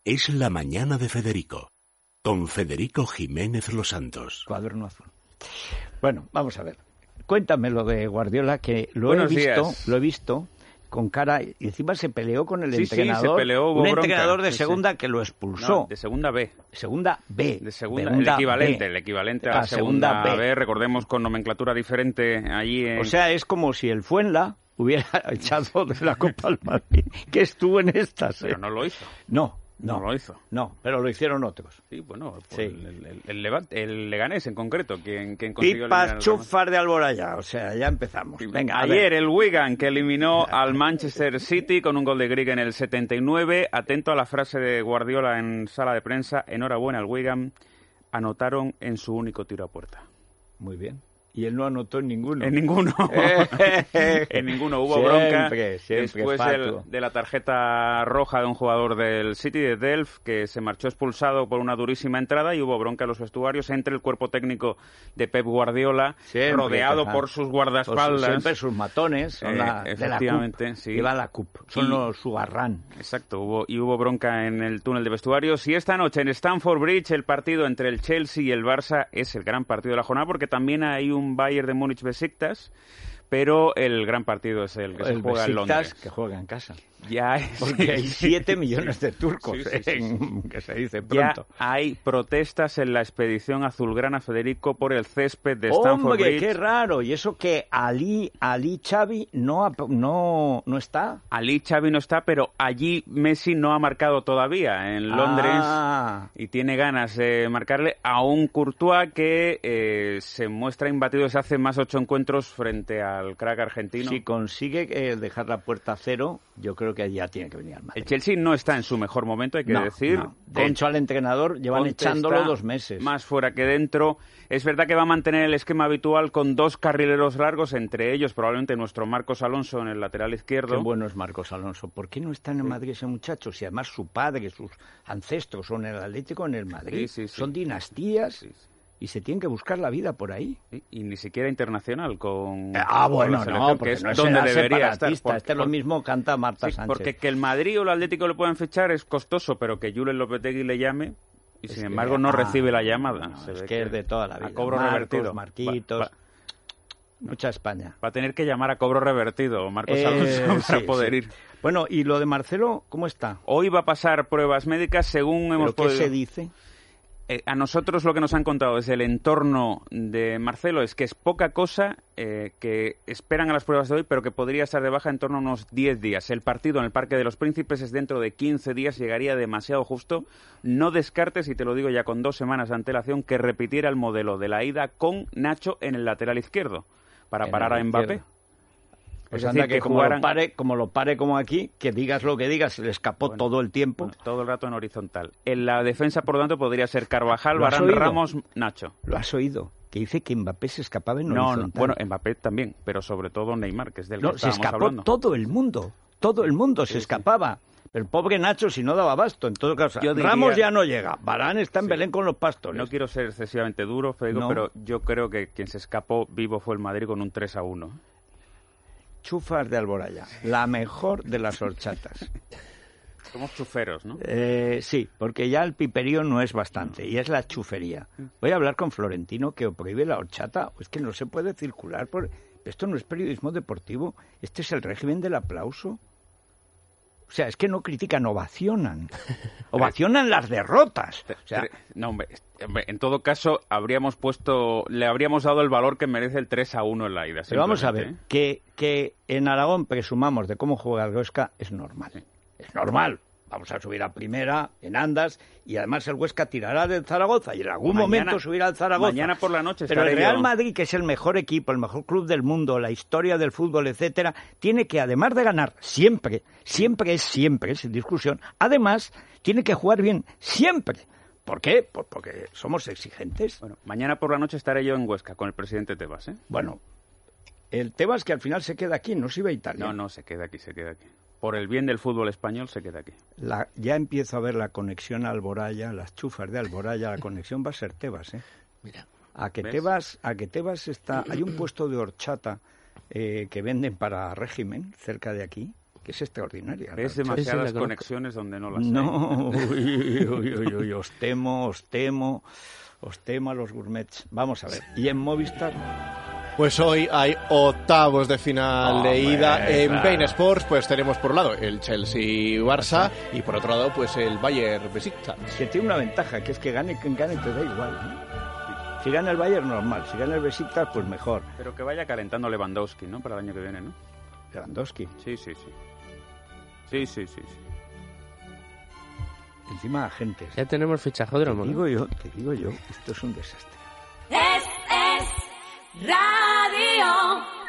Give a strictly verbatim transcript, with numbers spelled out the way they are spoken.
Es la mañana de Federico, con Federico Jiménez Los Santos. Cuaderno azul. Bueno, vamos a ver. Cuéntame lo de Guardiola, que lo Buenos he visto, días. lo he visto con cara, y encima se peleó con el Sí, entrenador, sí, se peleó, hubo un bronca. entrenador de Sí, segunda sí. que lo expulsó. No, de segunda B. Segunda B. De segunda, segunda el equivalente, B. el equivalente a la Ah, segunda, segunda B. B. recordemos con nomenclatura diferente allí en... O sea, es como si el Fuenla hubiera echado de la Copa al Madrid, que estuvo en estas. ¿eh? Pero no lo hizo. No, no, No lo hizo. No, pero lo hicieron otros. Sí, bueno, pues Sí. El, el, el, Levante- el Leganés en concreto, quien, quien consiguió eliminar Pipas al Real chufas de Alboraya, o sea, ya empezamos. Madrid. Venga, a Ayer ver. el Wigan, que eliminó al Manchester City con un gol de Grieg en el setenta y nueve. Atento a la frase de Guardiola en sala de prensa. Enhorabuena al Wigan. Anotaron en su único tiro a puerta. Muy bien. Y él no anotó en ninguno. En ninguno. En ninguno. Hubo Siempre, bronca siempre, después del- fatuo. de la tarjeta roja de un jugador del City, de Delft, que se marchó expulsado por una durísima entrada, y hubo bronca en los vestuarios entre el cuerpo técnico de Pep Guardiola, Siempre, rodeado ajá. por sus Pues guardaespaldas. siempre sus matones son Eh, la, de la efectivamente, CUP. sí. Que va a la CUP. Son Y- los su garrán. Exacto, hubo, y hubo bronca en el túnel de vestuarios. Y esta noche en Stamford Bridge el partido entre el Chelsea y el Barça es el gran partido de la jornada, porque también hay un Bayern de Múnich Besiktas, pero el gran partido es el que se El juega en Besiktas Londres. que juega en casa. Ya es- Porque hay sí, siete sí. millones de turcos, Sí, sí, sí, en- que se dice Ya pronto. hay protestas en la expedición azulgrana, Federico, por el césped de Stamford ¡Hombre, Bridge. qué raro! Y eso que Ali, Ali Xavi no, ap- no, no está. Allí Xavi no está, pero allí Messi no ha marcado todavía en Londres. Ah. Y tiene ganas de marcarle a un Courtois que eh, se muestra imbatido desde hace más ocho encuentros frente al crack argentino. Si consigue eh, dejar la puerta a cero, yo creo que ya tiene que venir al Madrid. El Chelsea no está en su mejor momento, hay que No, decir. no. De Con- hecho, al entrenador llevan Conte echándolo está dos meses. Más fuera que dentro. Es verdad que va a mantener el esquema habitual con dos carrileros largos, entre ellos probablemente nuestro Marcos Alonso en el lateral izquierdo. Qué bueno es Marcos Alonso. ¿Por qué no está en el Madrid ese muchacho? Si además su padre, sus ancestros son en el Atlético, en el Madrid. Sí, sí, sí. Son dinastías Sí, sí. y se tienen que buscar la vida por ahí. Sí, y ni siquiera internacional con Ah, con bueno, la no, selección, porque que es no es donde edad debería estar. separatista. Por- Este es lo por- mismo canta Marta Sí, Sánchez. porque que el Madrid o el Atlético lo puedan fichar es costoso, pero que Julen Lopetegui le llame y Es sin que- embargo no ah, recibe la llamada. no, Se es ve que es de toda la vida. A cobro Marcos, revertido. Marquitos, Va, va- mucha España. va a tener que llamar a cobro revertido Marcos Eh, Alonso para sí, poder sí. ir. Bueno, ¿y lo de Marcelo cómo está? Hoy va a pasar pruebas médicas según hemos ¿Pero qué podido... se dice? Eh, a nosotros lo que nos han contado desde el entorno de Marcelo es que es poca cosa, eh, que esperan a las pruebas de hoy, pero que podría estar de baja en torno a unos diez días. El partido en el Parque de los Príncipes es dentro de quince días, llegaría demasiado justo. No descartes, y te lo digo ya con dos semanas de antelación, que repitiera el modelo de la ida con Nacho en el lateral izquierdo, para En parar el a Mbappé. izquierdo. Pues Es anda decir, que, que como, jugaran- lo pare, como lo pare como aquí, que digas lo que digas, se le escapó Bueno, todo el tiempo. Bueno, todo el rato en horizontal. En la defensa, por lo tanto, podría ser Carvajal, ¿Lo has Varane, oído? Ramos, Nacho. ¿Lo has oído? Que dice que Mbappé se escapaba en No, no, horizontal. bueno, Mbappé también, pero sobre todo Neymar, que es del No, que se estábamos escapó hablando. todo el mundo. Todo el mundo se sí. escapaba. Pero el pobre Nacho, si no daba abasto, en todo caso. Yo diría- Ramos ya no llega. Varane está en Sí. Belén con los pastores. No quiero ser excesivamente duro, Federico, No. pero yo creo que quien se escapó vivo fue el Madrid con un tres a uno. Chufas de Alboraya. La mejor de las horchatas. Somos chuferos, ¿no? Eh, sí, porque ya el piperío no es bastante, y es la chufería. Voy a hablar con Florentino que prohíbe la horchata. Es que no se puede circular. Por... Esto no es periodismo deportivo. Este es el régimen del aplauso. O sea, es que no critican, ovacionan. Ovacionan las derrotas. O sea, Tre- no, hombre, est- hombre, en todo caso, habríamos puesto, le habríamos dado el valor que merece el tres a uno en la ida. pero vamos a ver, simplemente, ¿eh? que, que en Aragón presumamos de cómo juega el Huesca es normal. Es normal. Vamos a subir a primera, en Andas, y además el Huesca tirará del Zaragoza, y en algún Mañana- momento subirá al Zaragoza. mañana por la noche Pero el estaré Real yo. Madrid, que es el mejor equipo, el mejor club del mundo, la historia del fútbol, etcétera, tiene que, además de ganar siempre, siempre es siempre, sin discusión, además tiene que jugar bien siempre. ¿Por qué? Pues porque somos exigentes. Bueno, mañana por la noche estaré yo en Huesca con el presidente Tebas, ¿eh? Bueno, el Tebas que al final se queda aquí, no se iba a Italia. No, no, se queda aquí, se queda aquí. Por el bien del fútbol español se queda aquí. La, ya empiezo a ver la conexión a Alboraya, las chufas de Alboraya, la conexión va a ser Tebas, ¿eh? Mira. A que ¿Ves? Tebas, a que Tebas está, hay un puesto de horchata eh, que venden para régimen cerca de aquí, que es extraordinaria. Es demasiadas conexiones donde no las hay. No, uy, uy, uy, uy, os temo, os temo, os temo a los gourmets. Vamos a ver, ¿y en Movistar? Pues hoy hay octavos de final Hombre, de ida en claro. Bein Sports. Pues tenemos por un lado el Chelsea-Barça y por otro lado pues el Bayern-Besiktas. Que tiene una ventaja, que es que gane quien gane te da igual, ¿no? Si gana el Bayern, normal. Si gana el Besiktas, pues mejor. Pero que vaya calentando Lewandowski, ¿no? Para el año que viene, ¿no? Lewandowski. Sí, sí, sí. Sí, sí, sí, sí. Encima agentes. Ya tenemos fichajódromo. Te digo yo, te digo yo, esto es un desastre. Es, es Radio